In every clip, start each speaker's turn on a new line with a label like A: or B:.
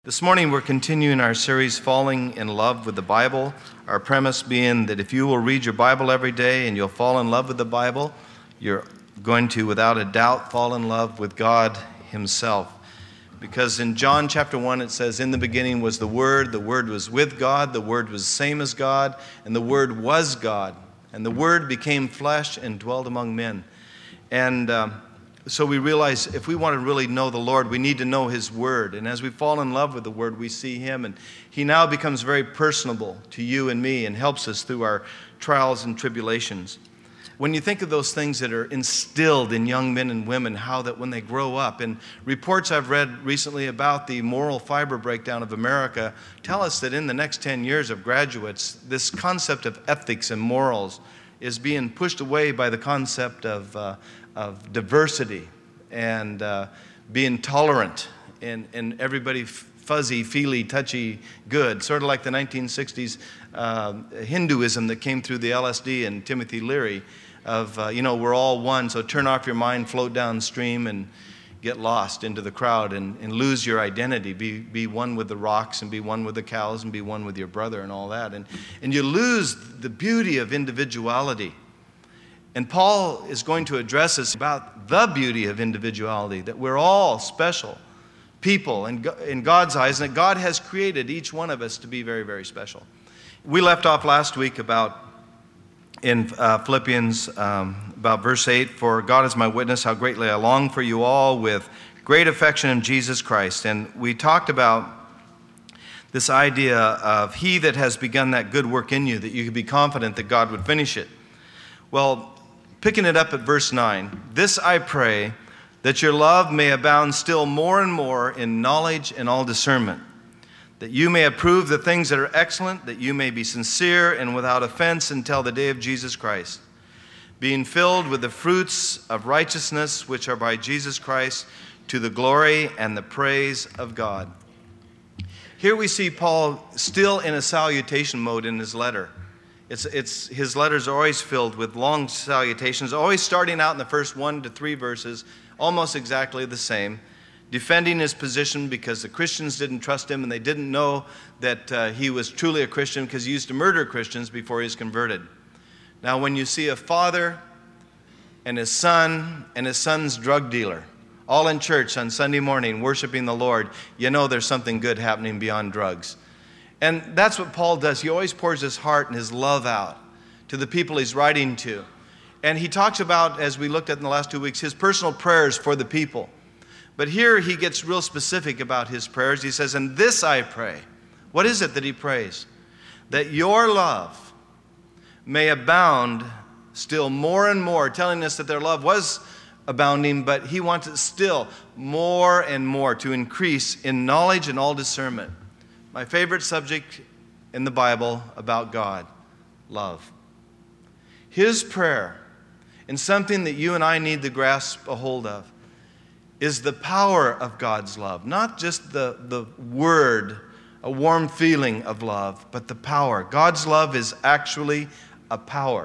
A: This morning we're continuing our series, Falling in Love with the Bible. Our premise being that if you will read your Bible every day and you'll fall in love with the Bible, you're going to, without a doubt, fall in love with God Himself. Because in John chapter 1 it says, "In the beginning was the Word was with God, the Word was the same as God, and the Word was God. And the Word became flesh and dwelt among men." And so we realize if we want to really know the Lord, we need to know His Word. And as we fall in love with the Word, we see Him. And He now becomes very personable to you and me and helps us through our trials and tribulations. When you think of those things that are instilled in young men and women, how that when they grow up, and reports I've read recently about the moral fiber breakdown of America tell us that in the next 10 years of graduates, this concept of ethics and morals is being pushed away by the concept of diversity and being tolerant and everybody fuzzy, feely, touchy, good. Sort of like the 1960s Hinduism that came through the LSD and Timothy Leary of, we're all one, so turn off your mind, float downstream, and get lost into the crowd and lose your identity. Be one with the rocks and be one with the cows and be one with your brother and all that. And you lose the beauty of individuality. And Paul is going to address us about the beauty of individuality, that we're all special people in God's eyes, and that God has created each one of us to be very, very special. We left off last week in Philippians about verse 8, "For God is my witness, how greatly I long for you all with great affection in Jesus Christ." And we talked about this idea of He that has begun that good work in you, that you could be confident that God would finish it. Well, picking it up at verse 9, "This I pray, that your love may abound still more and more in knowledge and all discernment, that you may approve the things that are excellent, that you may be sincere and without offense until the day of Jesus Christ, being filled with the fruits of righteousness which are by Jesus Christ, to the glory and the praise of God." Here we see Paul still in a salutation mode in his letter. His letters are always filled with long salutations, always starting out in the first 1 to 3 verses, almost exactly the same, defending his position because the Christians didn't trust him and they didn't know that he was truly a Christian because he used to murder Christians before he was converted. Now, when you see a father and his son's drug dealer, all in church on Sunday morning worshiping the Lord, you know there's something good happening beyond drugs. And that's what Paul does. He always pours his heart and his love out to the people he's writing to. And he talks about, as we looked at in the last 2 weeks, his personal prayers for the people. But here he gets real specific about his prayers. He says, "And this I pray." What is it that he prays? "That your love may abound still more and more," telling us that their love was abounding, but he wants it still more and more to increase in knowledge and all discernment. My favorite subject in the Bible about God, love. His prayer, and something that you and I need to grasp a hold of, is the power of God's love. Not just the word, a warm feeling of love, but the power. God's love is actually a power.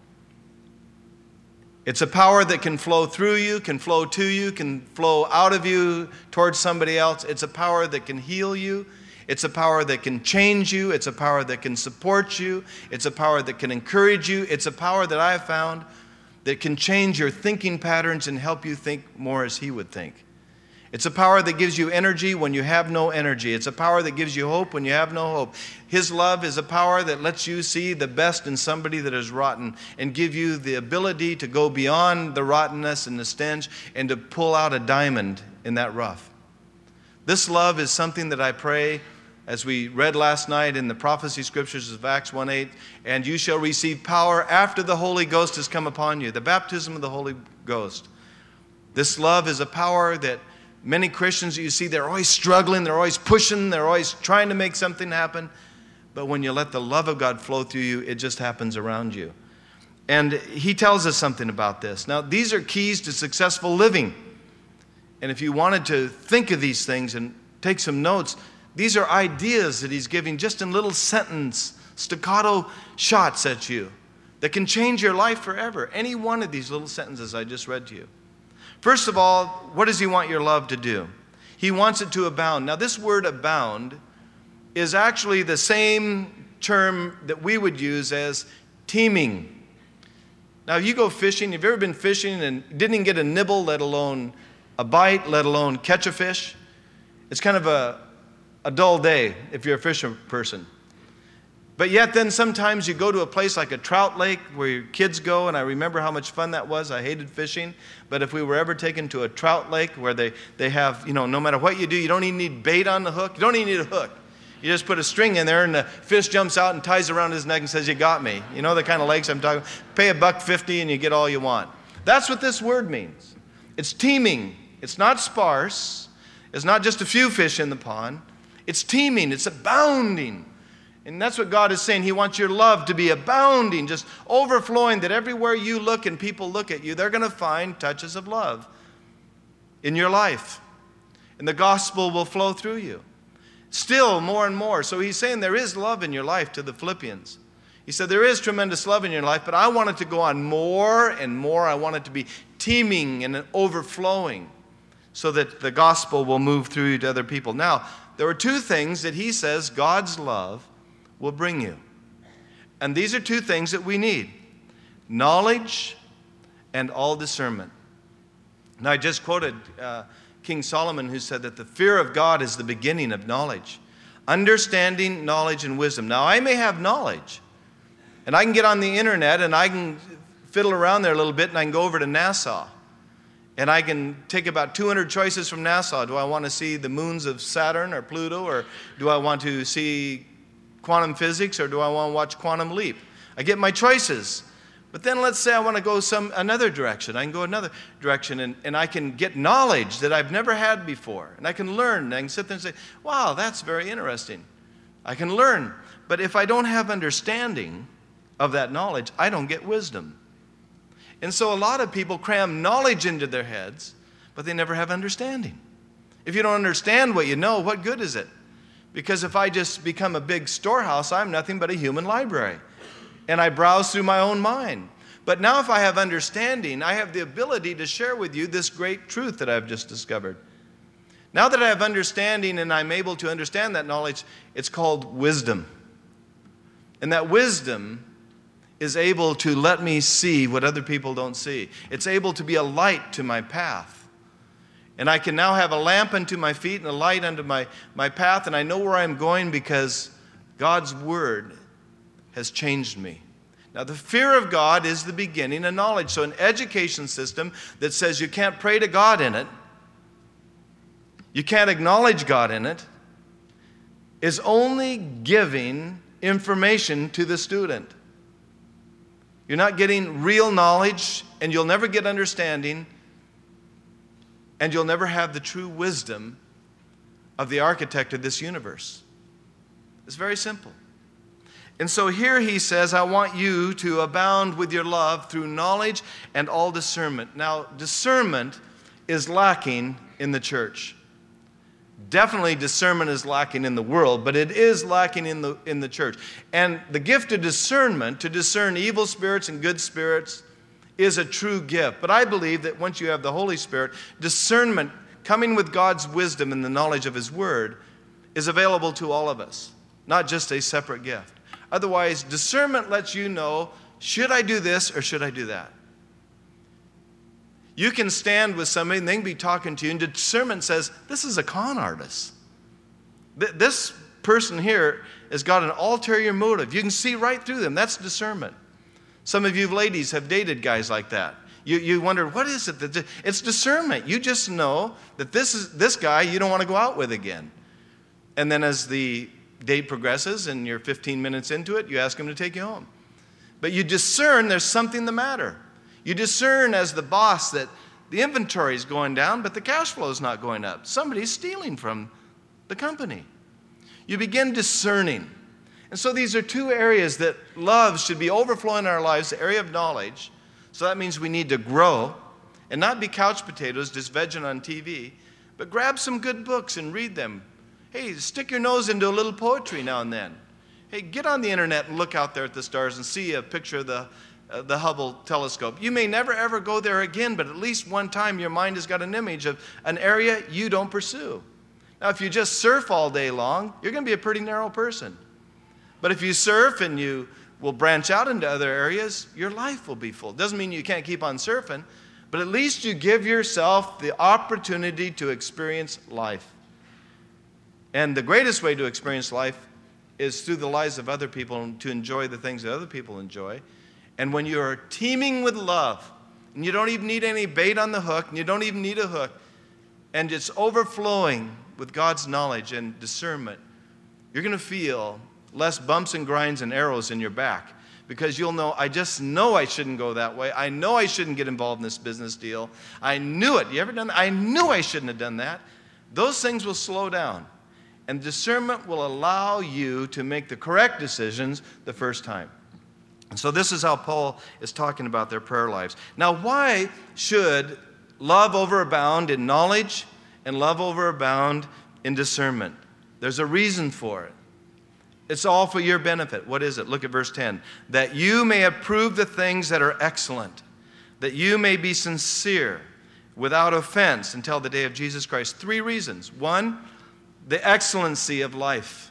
A: It's a power that can flow through you, can flow to you, can flow out of you towards somebody else. It's a power that can heal you. It's a power that can change you. It's a power that can support you. It's a power that can encourage you. It's a power that I have found that can change your thinking patterns and help you think more as He would think. It's a power that gives you energy when you have no energy. It's a power that gives you hope when you have no hope. His love is a power that lets you see the best in somebody that is rotten and give you the ability to go beyond the rottenness and the stench and to pull out a diamond in that rough. This love is something that I pray, as we read last night in the prophecy scriptures of Acts 1:8, "And you shall receive power after the Holy Ghost has come upon you," the baptism of the Holy Ghost. This love is a power that many Christians, you see, they're always struggling, they're always pushing, they're always trying to make something happen. But when you let the love of God flow through you, it just happens around you. And he tells us something about this. Now, these are keys to successful living. And if you wanted to think of these things and take some notes, these are ideas that he's giving just in little sentence, staccato shots at you that can change your life forever. Any one of these little sentences I just read to you. First of all, what does he want your love to do? He wants it to abound. Now, this word abound is actually the same term that we would use as teeming. Now, if you go fishing, have you ever been fishing and didn't even get a nibble, let alone a bite, let alone catch a fish? It's kind of a dull day if you're a fisher person. But yet then sometimes you go to a place like a trout lake where your kids go, and I remember how much fun that was. I hated fishing. But if we were ever taken to a trout lake where they have, no matter what you do, you don't even need bait on the hook. You don't even need a hook. You just put a string in there and the fish jumps out and ties around his neck and says, "You got me." You know the kind of lakes I'm talking about? Pay $1.50 and you get all you want. That's what this word means. It's teeming. It's not sparse. It's not just a few fish in the pond. It's teeming. It's abounding. And that's what God is saying. He wants your love to be abounding, just overflowing, that everywhere you look and people look at you, they're going to find touches of love in your life. And the gospel will flow through you. Still more and more. So he's saying there is love in your life to the Philippians. He said there is tremendous love in your life, but I want it to go on more and more. I want it to be teeming and overflowing so that the gospel will move through you to other people. Now, there are two things that he says God's love will bring you. And these are two things that we need: knowledge and all discernment. Now, I just quoted King Solomon, who said that the fear of God is the beginning of knowledge. Understanding, knowledge, and wisdom. Now, I may have knowledge, and I can get on the internet, and I can fiddle around there a little bit, and I can go over to NASA. And I can take about 200 choices from NASA. Do I want to see the moons of Saturn or Pluto, or do I want to see quantum physics, or do I want to watch Quantum Leap? I get my choices. But then let's say I want to go another direction. I can go another direction, and I can get knowledge that I've never had before. And I can learn. And I can sit there and say, wow, that's very interesting. I can learn. But if I don't have understanding of that knowledge, I don't get wisdom. And so a lot of people cram knowledge into their heads, but they never have understanding. If you don't understand what you know, what good is it? Because if I just become a big storehouse, I'm nothing but a human library. And I browse through my own mind. But now if I have understanding, I have the ability to share with you this great truth that I've just discovered. Now that I have understanding and I'm able to understand that knowledge, it's called wisdom. And that wisdom is able to let me see what other people don't see. It's able to be a light to my path. And I can now have a lamp unto my feet and a light unto my path, and I know where I'm going because God's word has changed me. Now, the fear of God is the beginning of knowledge. So an education system that says you can't pray to God in it, you can't acknowledge God in it, is only giving information to the student. You're not getting real knowledge, and you'll never get understanding, and you'll never have the true wisdom of the architect of this universe. It's very simple. And so here he says, I want you to abound with your love through knowledge and all discernment. Now, discernment is lacking in the church. Definitely discernment is lacking in the world, but it is lacking in the church. And the gift of discernment, to discern evil spirits and good spirits, is a true gift. But I believe that once you have the Holy Spirit, discernment, coming with God's wisdom and the knowledge of His Word, is available to all of us, not just a separate gift. Otherwise, discernment lets you know, should I do this or should I do that? You can stand with somebody and they can be talking to you, and discernment says, this is a con artist. This person here has got an ulterior motive. You can see right through them. That's discernment. Some of you ladies have dated guys like that. You wonder, what is it? It's discernment. You just know that this guy you don't want to go out with again. And then as the date progresses and you're 15 minutes into it, you ask him to take you home. But you discern there's something the matter. You discern as the boss that the inventory is going down, but the cash flow is not going up. Somebody's stealing from the company. You begin discerning. And so these are two areas that love should be overflowing in our lives, the area of knowledge. So that means we need to grow and not be couch potatoes, just vegging on TV, but grab some good books and read them. Hey, stick your nose into a little poetry now and then. Hey, get on the internet and look out there at the stars and see a picture of the Hubble telescope. You may never ever go there again, but at least one time your mind has got an image of an area you don't pursue. Now, if you just surf all day long, you're going to be a pretty narrow person. But if you surf and you will branch out into other areas, your life will be full. Doesn't mean you can't keep on surfing, but at least you give yourself the opportunity to experience life. And the greatest way to experience life is through the lives of other people and to enjoy the things that other people enjoy. And when you are teeming with love, and you don't even need any bait on the hook, and you don't even need a hook, and it's overflowing with God's knowledge and discernment, you're going to feel less bumps and grinds and arrows in your back, because you'll know, I just know I shouldn't go that way. I know I shouldn't get involved in this business deal. I knew it. You ever done that? I knew I shouldn't have done that. Those things will slow down, and discernment will allow you to make the correct decisions the first time. And so this is how Paul is talking about their prayer lives. Now, why should love overabound in knowledge and love overabound in discernment? There's a reason for it. It's all for your benefit. What is it? Look at verse 10. That you may approve the things that are excellent, that you may be sincere, without offense, until the day of Jesus Christ. 3 reasons. 1, the excellency of life.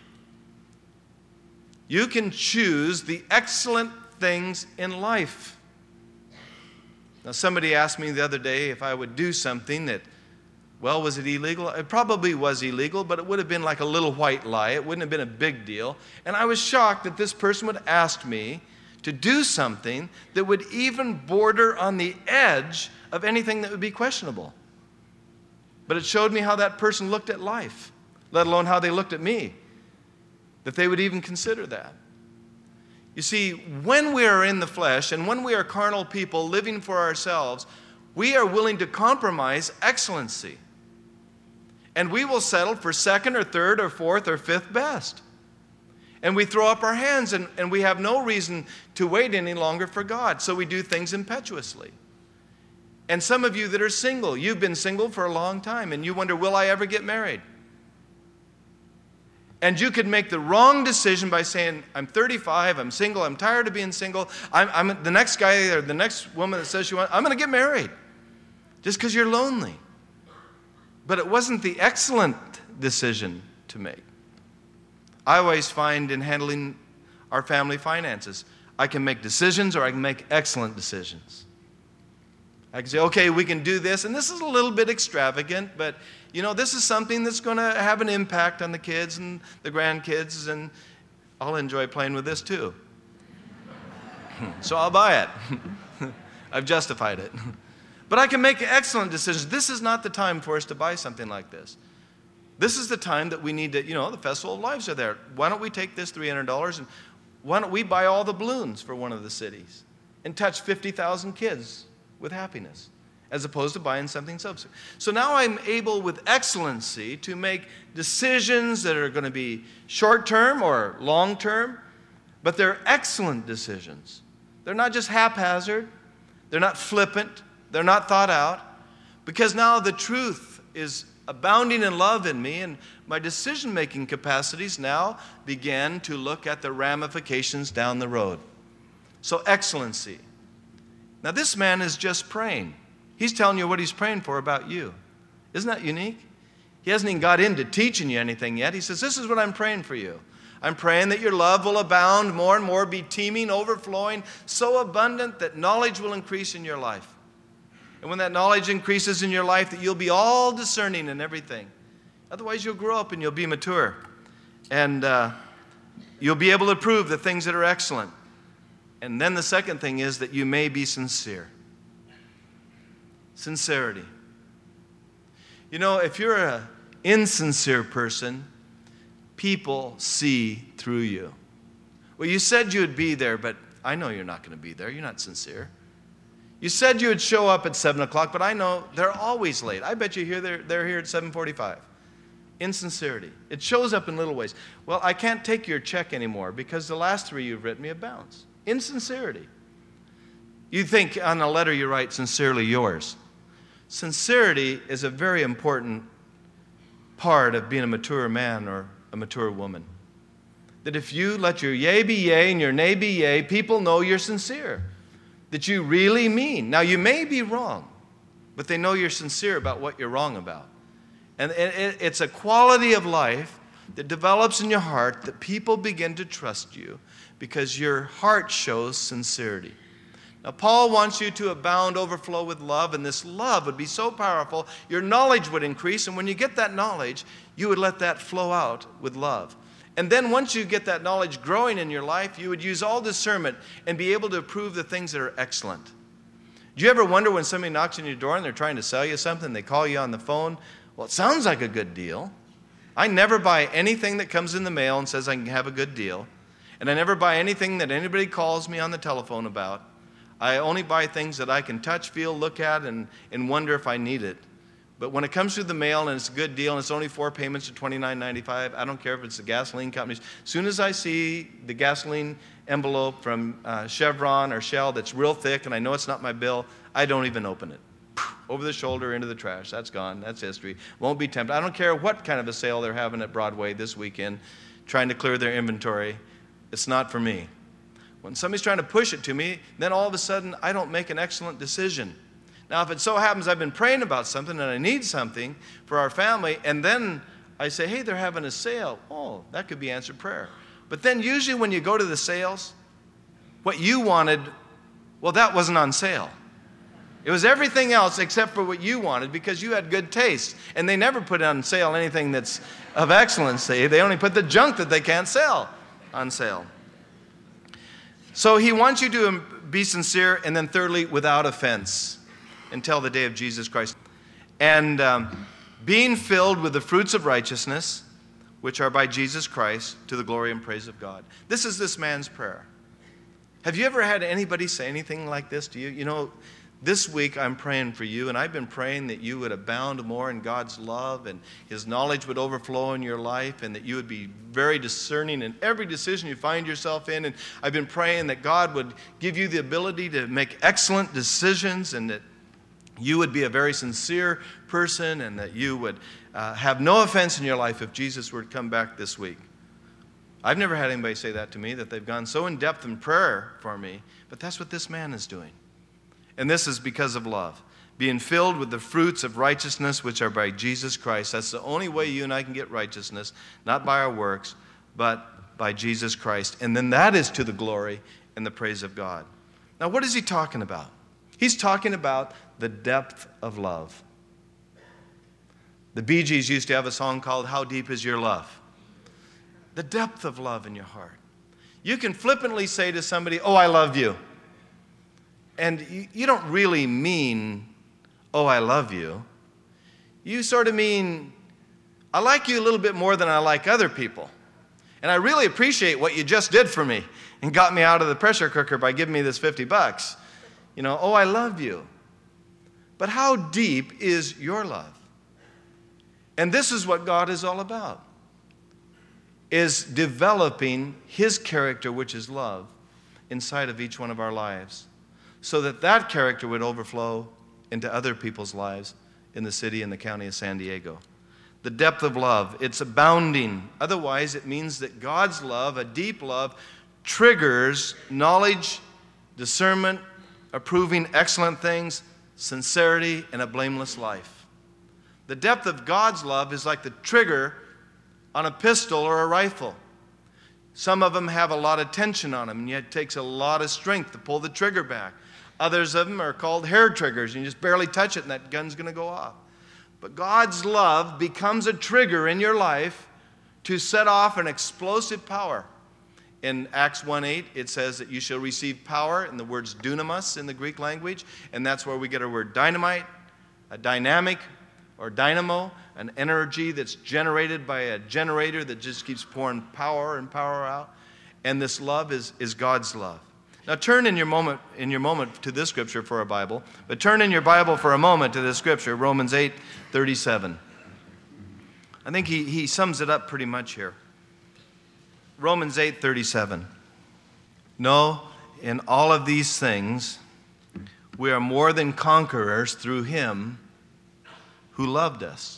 A: You can choose the excellent things in life. Now, somebody asked me the other day if I would do something that, well, was it illegal? It probably was illegal, but it would have been like a little white lie. It wouldn't have been a big deal. And I was shocked that this person would ask me to do something that would even border on the edge of anything that would be questionable. But it showed me how that person looked at life, let alone how they looked at me, that they would even consider that. You see, when we are in the flesh and when we are carnal people living for ourselves, we are willing to compromise excellency. And we will settle for second or third or fourth or fifth best. And we throw up our hands and we have no reason to wait any longer for God. So we do things impetuously. And some of you that are single, you've been single for a long time and you wonder, will I ever get married? And you could make the wrong decision by saying, I'm 35, I'm single, I'm tired of being single. I'm the next guy or the next woman that says she wants, I'm going to get married. Just because you're lonely. But it wasn't the excellent decision to make. I always find in handling our family finances, I can make decisions or I can make excellent decisions. I can say, okay, we can do this, and this is a little bit extravagant, but you know, this is something that's going to have an impact on the kids and the grandkids, and I'll enjoy playing with this too. So I'll buy it. I've justified it. But I can make excellent decisions. This is not the time for us to buy something like this. This is the time that we need to, you know, the Festival of Lives are there. Why don't we take this $300 and why don't we buy all the balloons for one of the cities and touch 50,000 kids with happiness, as opposed to buying something subsequent. So now I'm able with excellency to make decisions that are going to be short-term or long-term, but they're excellent decisions. They're not just haphazard. They're not flippant. They're not thought out, because now the truth is abounding in love in me, and my decision-making capacities now begin to look at the ramifications down the road. So excellency. Now this man is just praying. He's telling you what he's praying for about you. Isn't that unique? He hasn't even got into teaching you anything yet. He says, this is what I'm praying for you. I'm praying that your love will abound more and more, be teeming, overflowing, so abundant that knowledge will increase in your life. And when that knowledge increases in your life, that you'll be all discerning in everything. Otherwise, you'll grow up and you'll be mature. And you'll be able to prove the things that are excellent. And then the second thing is that you may be sincere. Sincerity. You know, if you're an insincere person, people see through you. Well, you said you'd be there, but I know you're not going to be there. You're not sincere. You said you would show up at 7 o'clock, but I know they're always late. I bet you they're here at 7:45. Insincerity. It shows up in little ways. Well, I can't take your check anymore because the last 3 you've written me have bounced. Insincerity. You think on a letter you write, sincerely yours. Sincerity is a very important part of being a mature man or a mature woman. That if you let your yea be yea and your nay be yea, people know you're sincere. That you really mean. Now, you may be wrong, but they know you're sincere about what you're wrong about. And it's a quality of life that develops in your heart that people begin to trust you because your heart shows sincerity. Now, Paul wants you to abound, overflow with love, and this love would be so powerful, your knowledge would increase, and when you get that knowledge, you would let that flow out with love. And then once you get that knowledge growing in your life, you would use all discernment and be able to approve the things that are excellent. Do you ever wonder when somebody knocks on your door and they're trying to sell you something, they call you on the phone? Well, it sounds like a good deal. I never buy anything that comes in the mail and says I can have a good deal. And I never buy anything that anybody calls me on the telephone about. I only buy things that I can touch, feel, look at, and wonder if I need it. But when it comes through the mail and it's a good deal and it's only 4 payments of $29.95, I don't care if it's the gasoline companies. As soon as I see the gasoline envelope from Chevron or Shell that's real thick and I know it's not my bill, I don't even open it. Over the shoulder, into the trash. That's gone. That's history. Won't be tempted. I don't care what kind of a sale they're having at Broadway this weekend, trying to clear their inventory. It's not for me. When somebody's trying to push it to me, then all of a sudden I don't make an excellent decision. Now, if it so happens I've been praying about something and I need something for our family, and then I say, hey, they're having a sale. Oh, that could be answered prayer. But then usually when you go to the sales, what you wanted, well, that wasn't on sale. It was everything else except for what you wanted because you had good taste. And they never put on sale anything that's of excellency. They only put the junk that they can't sell on sale. So he wants you to be sincere, and then thirdly, without offense until the day of Jesus Christ. And being filled with the fruits of righteousness, which are by Jesus Christ, to the glory and praise of God. This is this man's prayer. Have you ever had anybody say anything like this to you? You know, this week I'm praying for you, and I've been praying that you would abound more in God's love and His knowledge would overflow in your life, and that you would be very discerning in every decision you find yourself in. And I've been praying that God would give you the ability to make excellent decisions, and that you would be a very sincere person, and that you would have no offense in your life if Jesus were to come back this week. I've never had anybody say that to me, that they've gone so in depth in prayer for me, but that's what this man is doing. And this is because of love. Being filled with the fruits of righteousness, which are by Jesus Christ. That's the only way you and I can get righteousness, not by our works, but by Jesus Christ. And then that is to the glory and the praise of God. Now, what is he talking about? He's talking about the depth of love. The Bee Gees used to have a song called How Deep Is Your Love? The depth of love in your heart. You can flippantly say to somebody, oh, I love you. And you don't really mean, oh, I love you. You sort of mean, I like you a little bit more than I like other people. And I really appreciate what you just did for me and got me out of the pressure cooker by giving me this $50. You know, oh, I love you. But how deep is your love? And this is what God is all about, is developing His character, which is love, inside of each one of our lives, so that that character would overflow into other people's lives in the city and the county of San Diego. The depth of love, it's abounding. Otherwise, it means that God's love, a deep love, triggers knowledge, discernment, approving excellent things, sincerity, and a blameless life. The depth of God's love is like the trigger on a pistol or a rifle. Some of them have a lot of tension on them, and yet it takes a lot of strength to pull the trigger back. Others of them are called hair triggers. You just barely touch it and that gun's going to go off. But God's love becomes a trigger in your life to set off an explosive power. In Acts 1:8, it says that you shall receive power, and the word's dunamis in the Greek language, and that's where we get our word dynamite, a dynamic or dynamo, an energy that's generated by a generator that just keeps pouring power and power out. And this love is God's love. Now turn in your moment to this scripture for a Bible, but turn in your Bible for a moment to this scripture, Romans 8:37. I think he sums it up pretty much here. Romans 8:37. No, in all of these things, we are more than conquerors through Him who loved us.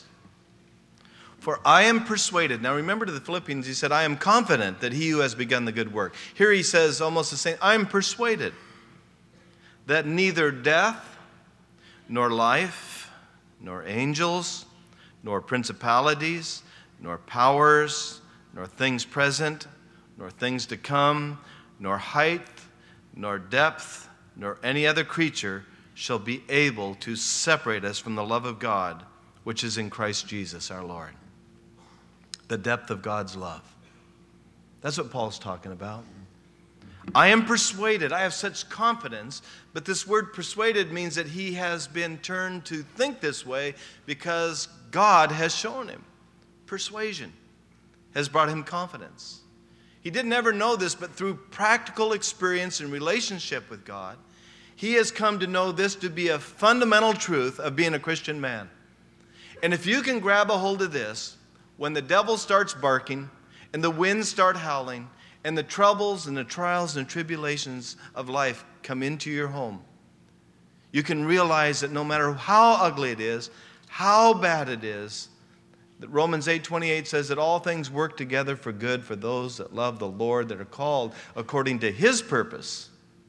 A: For I am persuaded. Now remember to the Philippians, he said, I am confident that he who has begun the good work. Here he says almost the same, I am persuaded that neither death, nor life, nor angels, nor principalities, nor powers, nor things present, nor things to come, nor height, nor depth, nor any other creature shall be able to separate us from the love of God, which is in Christ Jesus our Lord. The depth of God's love. That's what Paul's talking about. I am persuaded, I have such confidence, but this word persuaded means that he has been turned to think this way because God has shown him. Persuasion has brought him confidence. He didn't ever know this, but through practical experience and relationship with God, he has come to know this to be a fundamental truth of being a Christian man. And if you can grab a hold of this, when the devil starts barking and the winds start howling and the troubles and the trials and tribulations of life come into your home, you can realize that no matter how ugly it is, how bad it is, that Romans 8:28 says that all things work together for good for those that love the Lord, that are called according to his purpose.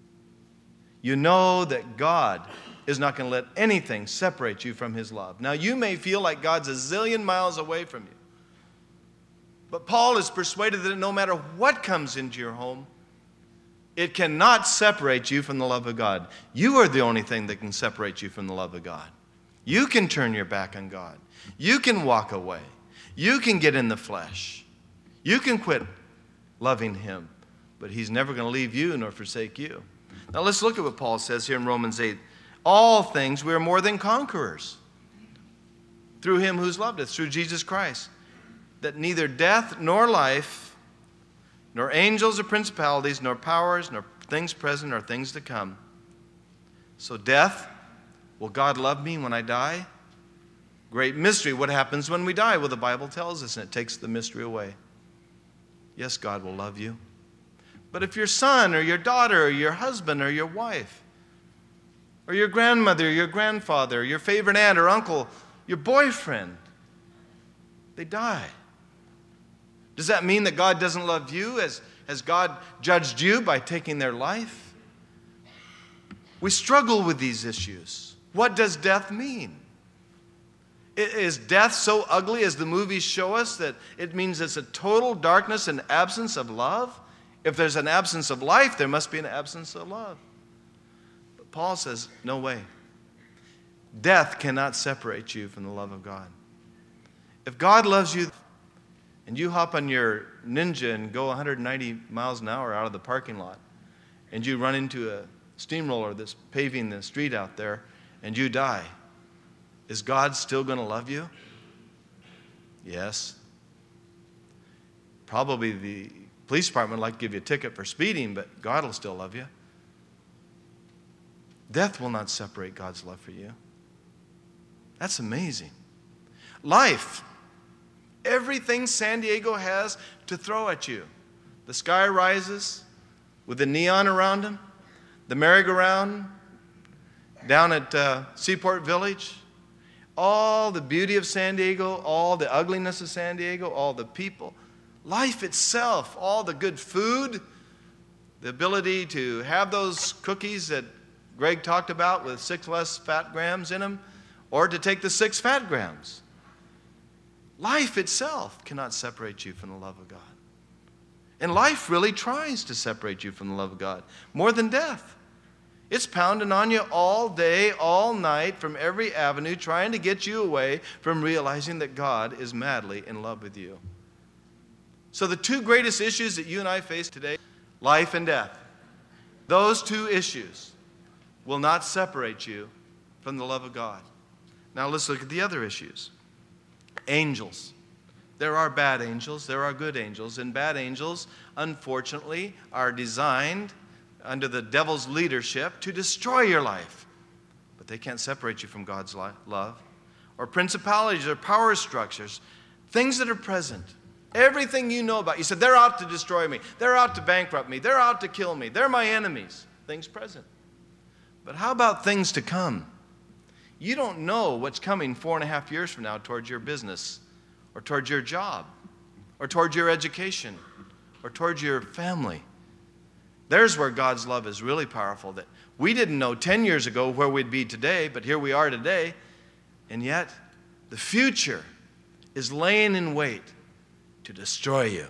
A: You know that God is not going to let anything separate you from his love. Now, you may feel like God's a zillion miles away from you. But Paul is persuaded that no matter what comes into your home, it cannot separate you from the love of God. You are the only thing that can separate you from the love of God. You can turn your back on God. You can walk away. You can get in the flesh. You can quit loving him. But he's never going to leave you nor forsake you. Now let's look at what Paul says here in Romans 8. All things we are more than conquerors through him who's loved us, through Jesus Christ. That neither death nor life, nor angels or principalities, nor powers, nor things present, nor things to come. So death, will God love me when I die? Great mystery. What happens when we die? Well, the Bible tells us, and it takes the mystery away. Yes, God will love you. But if your son or your daughter or your husband or your wife or your grandmother or your grandfather, your favorite aunt or uncle, your boyfriend, they die, does that mean that God doesn't love you? Has God judged you by taking their life? We struggle with these issues. What does death mean? Is death so ugly as the movies show us that it means it's a total darkness and absence of love? If there's an absence of life, there must be an absence of love. But Paul says, no way. Death cannot separate you from the love of God. If God loves you and you hop on your Ninja and go 190 miles an hour out of the parking lot and you run into a steamroller that's paving the street out there and you die, is God still going to love you? Yes. Probably the police department would like to give you a ticket for speeding, but God will still love you. Death will not separate God's love for you. That's amazing. Life. Everything San Diego has to throw at you. The sky rises with the neon around them, the merry-go-round down at Seaport Village, all the beauty of San Diego, all the ugliness of San Diego, all the people. Life itself, all the good food, the ability to have those cookies that Greg talked about with 6 less fat grams in them, or to take the 6 fat grams. Life itself cannot separate you from the love of God. And life really tries to separate you from the love of God, more than death. It's pounding on you all day, all night, from every avenue, trying to get you away from realizing that God is madly in love with you. So the two greatest issues that you and I face today, life and death, those two issues will not separate you from the love of God. Now let's look at the other issues. Angels. There are bad angels, there are good angels, and bad angels, unfortunately, are designed under the devil's leadership to destroy your life. But they can't separate you from God's love. Or principalities or power structures, things that are present. Everything you know about. You said, they're out to destroy me. They're out to bankrupt me. They're out to kill me. They're my enemies. Things present. But how about things to come? You don't know what's coming 4.5 years from now towards your business, or towards your job, or towards your education, or towards your family. There's where God's love is really powerful, that we didn't know 10 years ago where we'd be today, but here we are today. And yet, the future is laying in wait to destroy you.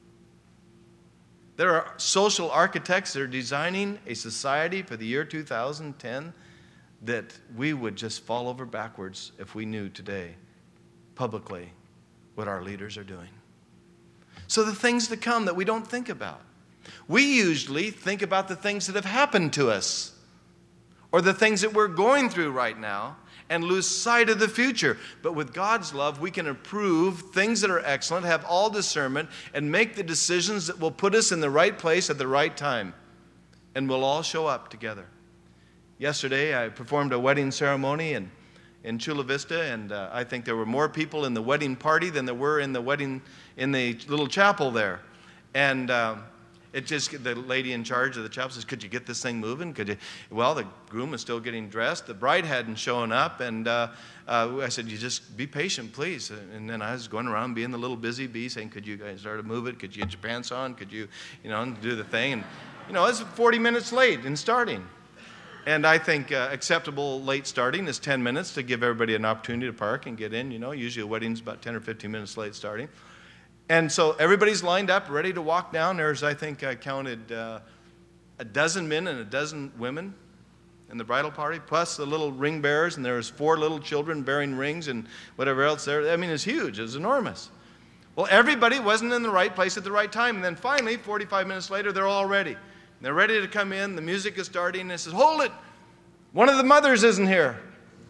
A: There are social architects that are designing a society for the year 2010 that we would just fall over backwards if we knew today, publicly, what our leaders are doing. So the things to come that we don't think about. We usually think about the things that have happened to us or the things that we're going through right now and lose sight of the future. But with God's love, we can approve things that are excellent, have all discernment, and make the decisions that will put us in the right place at the right time. And we'll all show up together. Yesterday, I performed a wedding ceremony in Chula Vista, and I think there were more people in the wedding party than there were in the little chapel there. And the lady in charge of the chapel says, "Could you get this thing moving? Could you?" Well, the groom was still getting dressed. The bride hadn't shown up, and I said, "You just be patient, please." And then I was going around being the little busy bee, saying, "Could you guys start to move it? Could you get your pants on? Could you, do the thing?" And it's 40 minutes late in starting. And I think acceptable late starting is 10 minutes to give everybody an opportunity to park and get in. Usually a wedding's about 10 or 15 minutes late starting. And so everybody's lined up, ready to walk down. There's, I think I counted a dozen men and a dozen women in the bridal party, plus the little ring bearers, and there was 4 little children bearing rings and whatever else there. I mean, it's huge. It's enormous. Well, everybody wasn't in the right place at the right time. And then finally, 45 minutes later, they're all ready. And they're ready to come in. The music is starting, and it says, "Hold it! One of the mothers isn't here."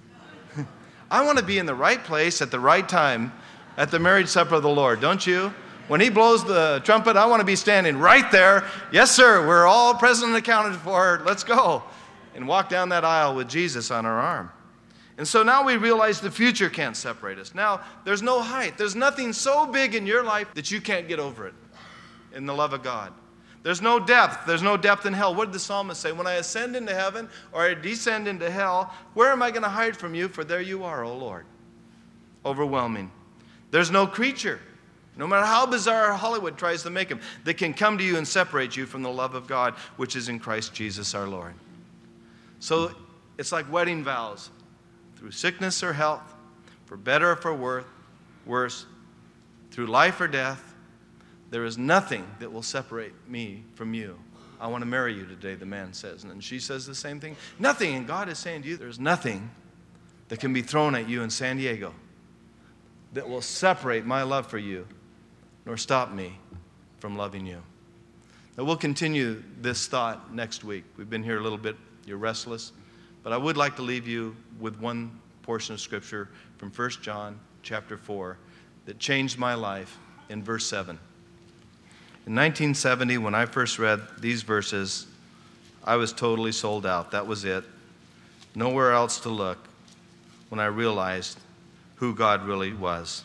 A: I want to be in the right place at the right time at the marriage supper of the Lord, don't you? When he blows the trumpet, I want to be standing right there. "Yes, sir, we're all present and accounted for. Let's go." And walk down that aisle with Jesus on our arm. And so now we realize the future can't separate us. Now, there's no height. There's nothing so big in your life that you can't get over it in the love of God. There's no depth. There's no depth in hell. What did the psalmist say? "When I ascend into heaven or I descend into hell, where am I going to hide from you? For there you are, O Lord." Overwhelming. There's no creature, no matter how bizarre Hollywood tries to make them, that can come to you and separate you from the love of God, which is in Christ Jesus our Lord. So it's like wedding vows. Through sickness or health, for better or for worse, through life or death, there is nothing that will separate me from you. "I want to marry you today," the man says. And then she says the same thing. Nothing. And God is saying to you, there's nothing that can be thrown at you in San Diego that will separate my love for you nor stop me from loving you. Now, we'll continue this thought next week. We've been here a little bit. You're restless. But I would like to leave you with one portion of Scripture from 1 John chapter 4 that changed my life in verse 7. In 1970, when I first read these verses, I was totally sold out. That was it. Nowhere else to look when I realized who God really was.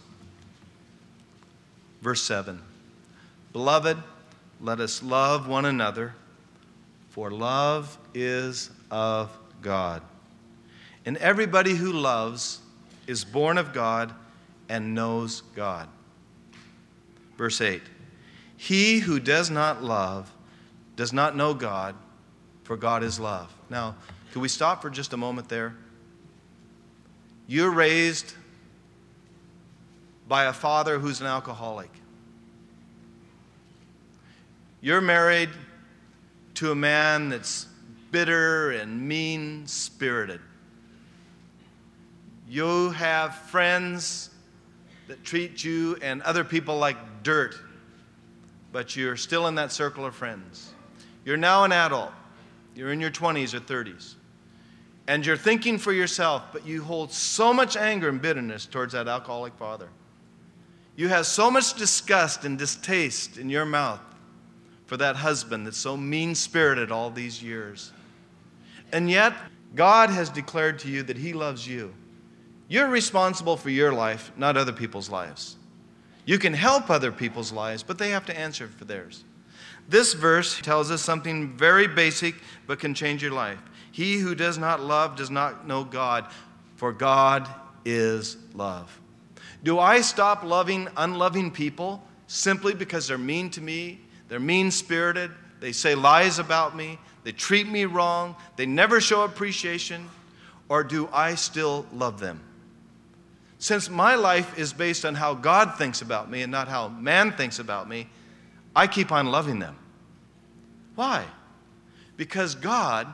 A: Verse 7, "Beloved, let us love one another, for love is of God. And everybody who loves is born of God and knows God." Verse 8, "He who does not love does not know God, for God is love." Now, can we stop for just a moment there? You're raised by a father who's an alcoholic. You're married to a man that's bitter and mean-spirited. You have friends that treat you and other people like dirt, but you're still in that circle of friends. You're now an adult. You're in your 20s or 30s. And you're thinking for yourself, but you hold so much anger and bitterness towards that alcoholic father. You have so much disgust and distaste in your mouth for that husband that's so mean-spirited all these years. And yet, God has declared to you that He loves you. You're responsible for your life, not other people's lives. You can help other people's lives, but they have to answer for theirs. This verse tells us something very basic, but can change your life. He who does not love does not know God, for God is love. Do I stop loving unloving people simply because they're mean to me, they're mean-spirited, they say lies about me, they treat me wrong, they never show appreciation, or do I still love them? since my life is based on how God thinks about me and not how man thinks about me, I keep on loving them. Why? Because God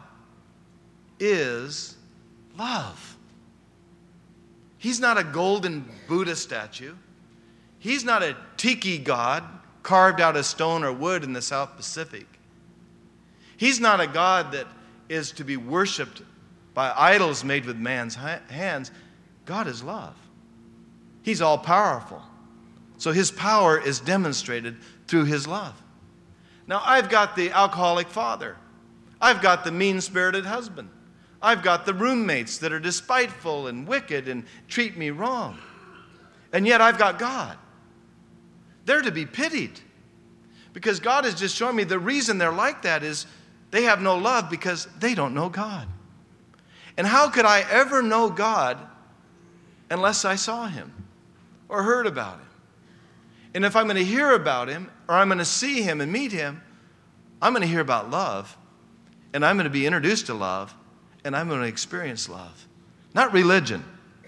A: is love. He's not a golden Buddha statue. He's not a tiki god carved out of stone or wood in the South Pacific. He's not a God that is to be worshiped by idols made with man's hands. God is love. He's all-powerful. So his power is demonstrated through his love. Now, I've got the alcoholic father. I've got the mean-spirited husband. I've got the roommates that are despiteful and wicked and treat me wrong. And yet I've got God. They're to be pitied. Because God has just shown me the reason they're like that is they have no love because they don't know God. And how could I ever know God unless I saw him or heard about him? And if I'm going to hear about him or I'm going to see him and meet him, I'm going to hear about love, and I'm going to be introduced to love, and I'm going to experience love. Not religion.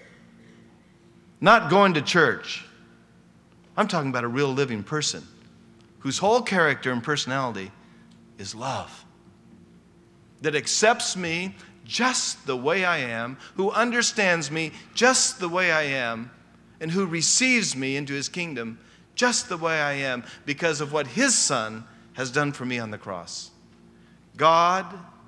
A: Not going to church. I'm talking about a real living person whose whole character and personality is love. That accepts me just the way I am, who understands me just the way I am, and who receives me into his kingdom just the way I am because of what his Son has done for me on the cross. God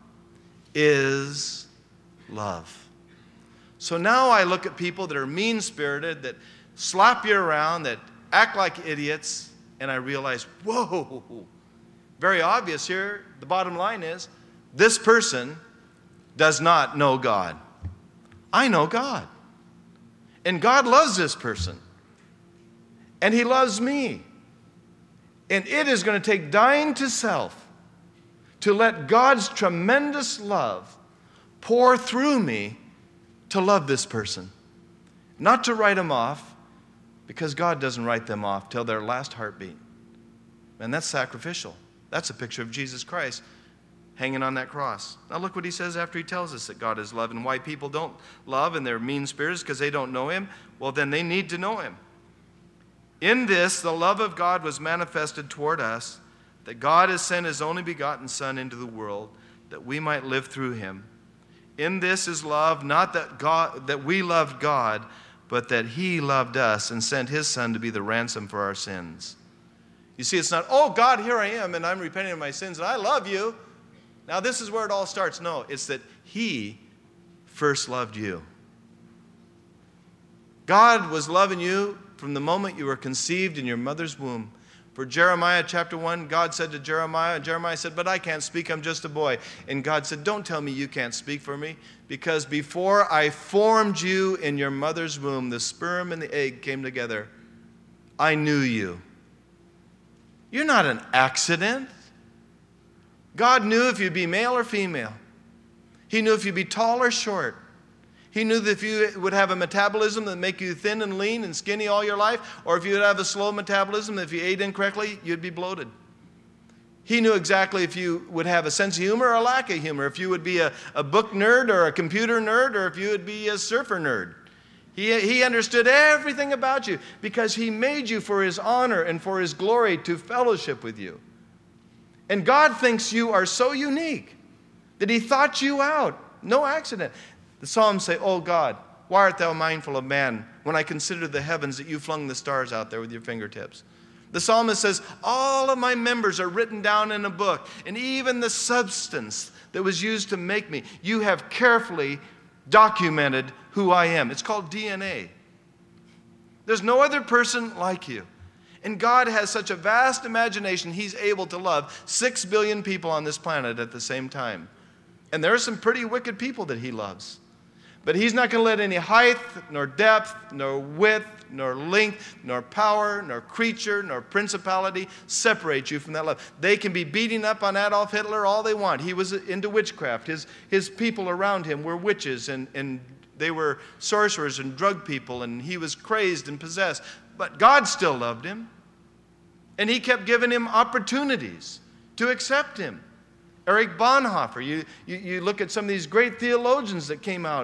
A: is love. So now I look at people that are mean-spirited, that slap you around, that act like idiots, and I realize, whoa, very obvious here. The bottom line is, this person does not know God. I know God. And God loves this person. And he loves me. And it is going to take dying to self to let God's tremendous love pour through me to love this person. Not to write them off, because God doesn't write them off till their last heartbeat. And that's sacrificial. That's a picture of Jesus Christ hanging on that cross. Now look what he says after he tells us that God is love, and why people don't love and they're mean spirits because they don't know him. Well, then they need to know him. In this, the love of God was manifested toward us, that God has sent his only begotten Son into the world, that we might live through him. In this is love, not that we loved God, but that he loved us and sent his Son to be the ransom for our sins. You see, it's not, oh, God, here I am, and I'm repenting of my sins, and I love you. Now, this is where it all starts. No, it's that he first loved you. God was loving you from the moment you were conceived in your mother's womb. For Jeremiah chapter 1, God said to Jeremiah, and Jeremiah said, but I can't speak, I'm just a boy. And God said, don't tell me you can't speak for me, because before I formed you in your mother's womb, the sperm and the egg came together. I knew you. You're not an accident. God knew if you'd be male or female. He knew if you'd be tall or short. He knew that if you would have a metabolism that would make you thin and lean and skinny all your life, or if you would have a slow metabolism, that if you ate incorrectly, you'd be bloated. He knew exactly if you would have a sense of humor or a lack of humor, if you would be a book nerd or a computer nerd, or if you would be a surfer nerd. He understood everything about you because he made you for his honor and for his glory to fellowship with you. And God thinks you are so unique that he thought you out. No accident. The Psalms say, oh God, why art thou mindful of man when I consider the heavens that you flung the stars out there with your fingertips? The psalmist says, all of my members are written down in a book, and even the substance that was used to make me, you have carefully documented who I am. It's called DNA. There's no other person like you. And God has such a vast imagination, he's able to love 6 billion people on this planet at the same time. And there are some pretty wicked people that he loves. But he's not going to let any height, nor depth, nor width, nor length, nor power, nor creature, nor principality separate you from that love. They can be beating up on Adolf Hitler all they want. He was into witchcraft. His people around him were witches, and they were sorcerers and drug people, and he was crazed and possessed. But God still loved him. And he kept giving him opportunities to accept him. Erich Bonhoeffer, you look at some of these great theologians that came out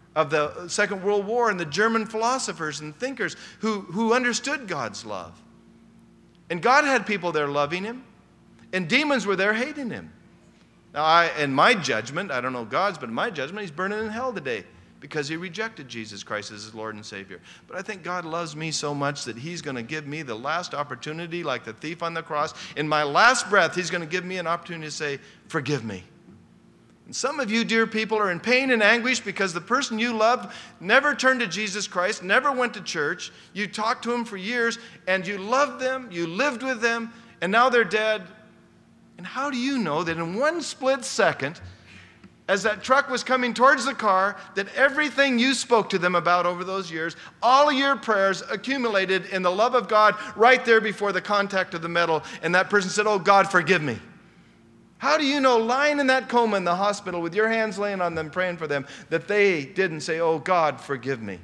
A: of the Second World War and the German philosophers and thinkers who understood God's love. And God had people there loving him, and demons were there hating him. Now, in my judgment, I don't know God's, but in my judgment, he's burning in hell today because he rejected Jesus Christ as his Lord and Savior. But I think God loves me so much that he's going to give me the last opportunity, like the thief on the cross. In my last breath, he's going to give me an opportunity to say, forgive me. And some of you, dear people, are in pain and anguish because the person you loved never turned to Jesus Christ, never went to church. You talked to him for years, and you loved them, you lived with them, and now they're dead. And how do you know that in one split second, as that truck was coming towards the car, that everything you spoke to them about over those years, all of your prayers accumulated in the love of God right there before the contact of the metal, and that person said, oh, God, forgive me. How do you know, lying in that coma in the hospital with your hands laying on them, praying for them, that they didn't say, oh, God, forgive me?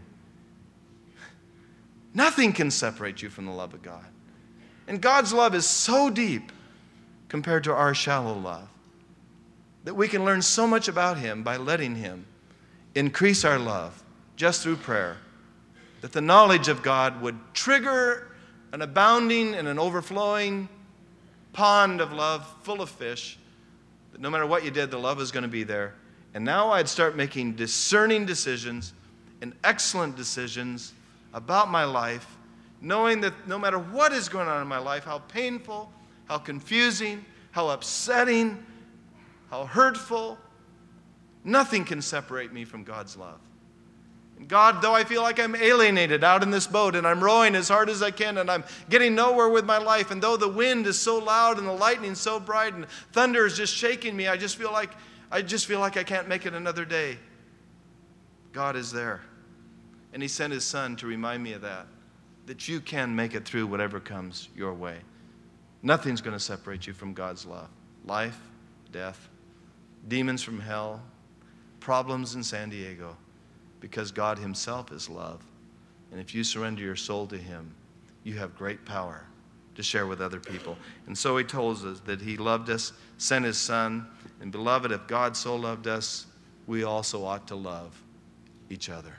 A: Nothing can separate you from the love of God. And God's love is so deep compared to our shallow love that we can learn so much about him by letting him increase our love just through prayer, that the knowledge of God would trigger an abounding and an overflowing pond of love full of fish, that no matter what you did, the love is going to be there. And now I'd start making discerning decisions and excellent decisions about my life, knowing that no matter what is going on in my life, how painful, how confusing, how upsetting, how hurtful, nothing can separate me from God's love. And God, though I feel like I'm alienated out in this boat and I'm rowing as hard as I can and I'm getting nowhere with my life, and though the wind is so loud and the lightning so bright and thunder is just shaking me, I just feel like I can't make it another day. God is there. And he sent his son to remind me of that you can make it through whatever comes your way. Nothing's going to separate you from God's love. Life, death, demons from hell, problems in San Diego, because God himself is love. And if you surrender your soul to him, you have great power to share with other people. And so he tells us that he loved us, sent his son, and beloved, if God so loved us, we also ought to love each other.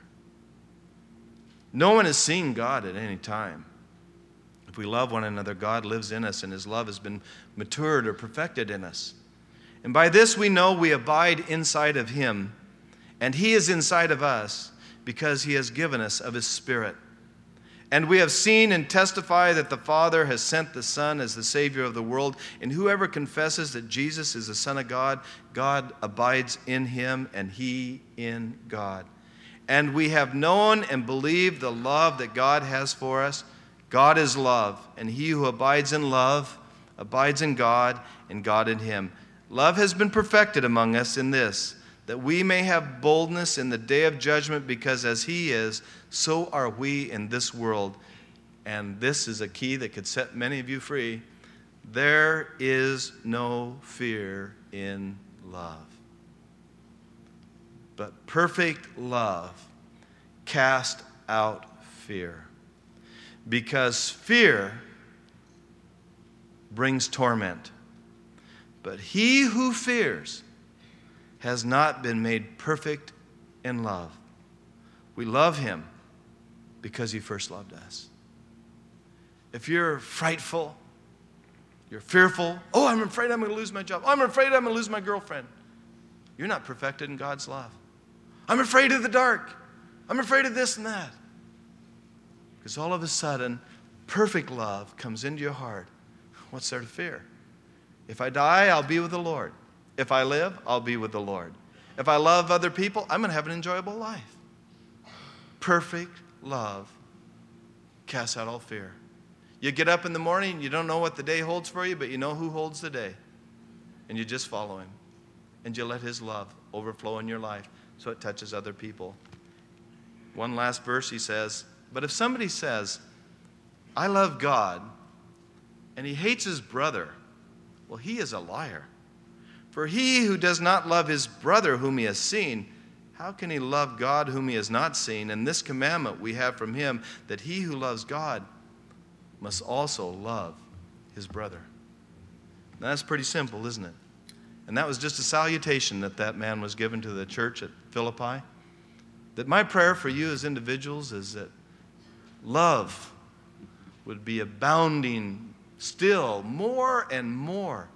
A: No one has seen God at any time. If we love one another, God lives in us, and his love has been matured or perfected in us. And by this we know we abide inside of him, and he is inside of us because he has given us of his Spirit. And we have seen and testify that the Father has sent the Son as the Savior of the world, and whoever confesses that Jesus is the Son of God, God abides in him, and he in God. And we have known and believed the love that God has for us. God is love, and he who abides in love abides in God, and God in him. Love has been perfected among us in this, that we may have boldness in the day of judgment, because as he is, so are we in this world. And this is a key that could set many of you free. There is no fear in love, but perfect love casts out fear. Because fear brings torment. But he who fears has not been made perfect in love. We love him because he first loved us. If you're frightful, you're fearful, oh, I'm afraid I'm going to lose my job. I'm afraid I'm going to lose my girlfriend. You're not perfected in God's love. I'm afraid of the dark. I'm afraid of this and that. Because all of a sudden, perfect love comes into your heart. What's there to fear? If I die, I'll be with the Lord. If I live, I'll be with the Lord. If I love other people, I'm going to have an enjoyable life. Perfect love casts out all fear. You get up in the morning, you don't know what the day holds for you, but you know who holds the day. And you just follow him. And you let his love overflow in your life so it touches other people. One last verse, he says, but if somebody says, I love God, and he hates his brother, well, he is a liar. For he who does not love his brother whom he has seen, how can he love God whom he has not seen? And this commandment we have from him, that he who loves God must also love his brother. Now, that's pretty simple, isn't it? And that was just a salutation that man was given to the church at Philippi. That my prayer for you as individuals is that love would be abounding still more and more,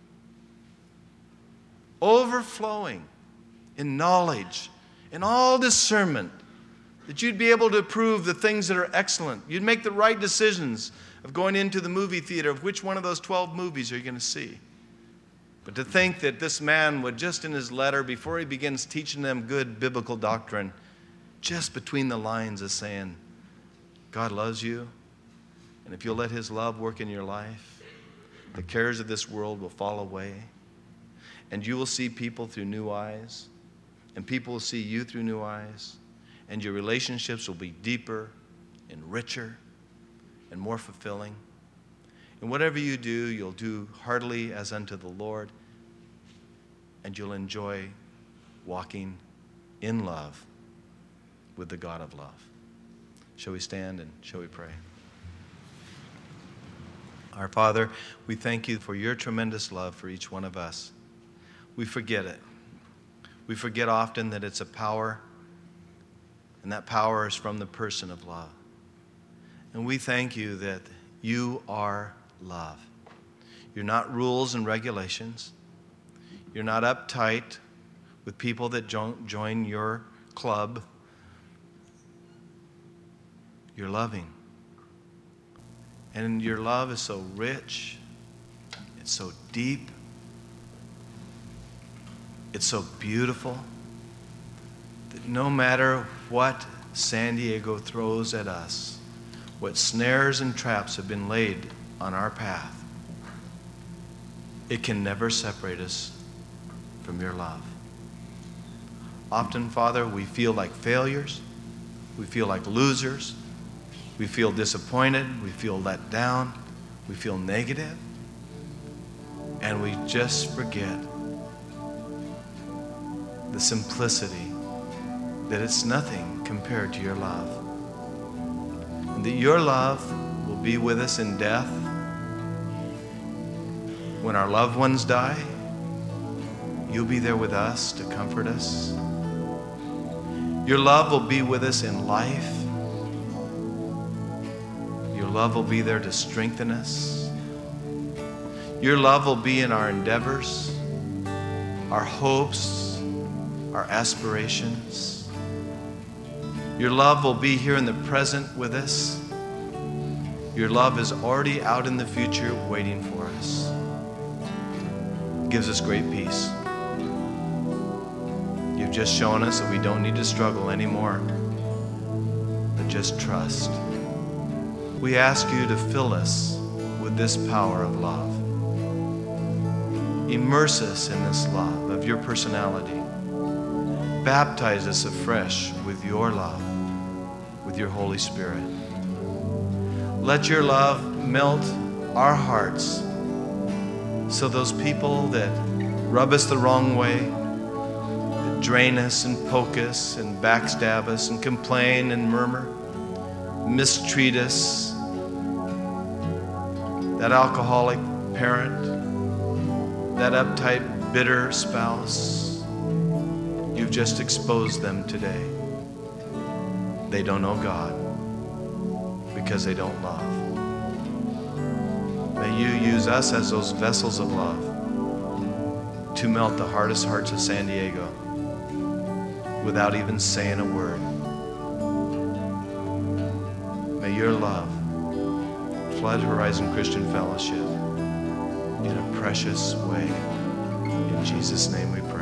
A: overflowing in knowledge, in all discernment, that you'd be able to approve the things that are excellent. You'd make the right decisions of going into the movie theater, of which one of those 12 movies are you going to see. But to think that this man would just in his letter, before he begins teaching them good biblical doctrine, just between the lines is saying, God loves you, and if you'll let his love work in your life, the cares of this world will fall away, and you will see people through new eyes, and people will see you through new eyes, and your relationships will be deeper and richer and more fulfilling. And whatever you do, you'll do heartily as unto the Lord, and you'll enjoy walking in love with the God of love. Shall we stand and shall we pray? Our Father, we thank you for your tremendous love for each one of us. We forget it. We forget often that it's a power, and that power is from the person of love. And we thank you that you are love. You're not rules and regulations. You're not uptight with people that join your club. You're loving. And your love is so rich. It's so deep. It's so beautiful that no matter what San Diego throws at us, what snares and traps have been laid on our path, it can never separate us from your love. Often, Father, we feel like failures. We feel like losers. We feel disappointed. We feel let down. We feel negative. And we just forget the simplicity that it's nothing compared to your love. And that your love will be with us in death. When our loved ones die, you'll be there with us to comfort us. Your love will be with us in life. Your love will be there to strengthen us. Your love will be in our endeavors, our hopes, our aspirations. Your love will be here in the present with us. Your love is already out in the future waiting for us. It gives us great peace. You've just shown us that we don't need to struggle anymore, but just trust. We ask you to fill us with this power of love. Immerse us in this love of your personality. Baptize us afresh with your love, with your Holy Spirit. Let your love melt our hearts so those people that rub us the wrong way, that drain us and poke us and backstab us and complain and murmur, mistreat us, that alcoholic parent, that uptight, bitter spouse, you've just exposed them today. They don't know God because they don't love. May you use us as those vessels of love to melt the hardest hearts of San Diego without even saying a word. May your love flood Horizon Christian Fellowship in a precious way. In Jesus' name we pray.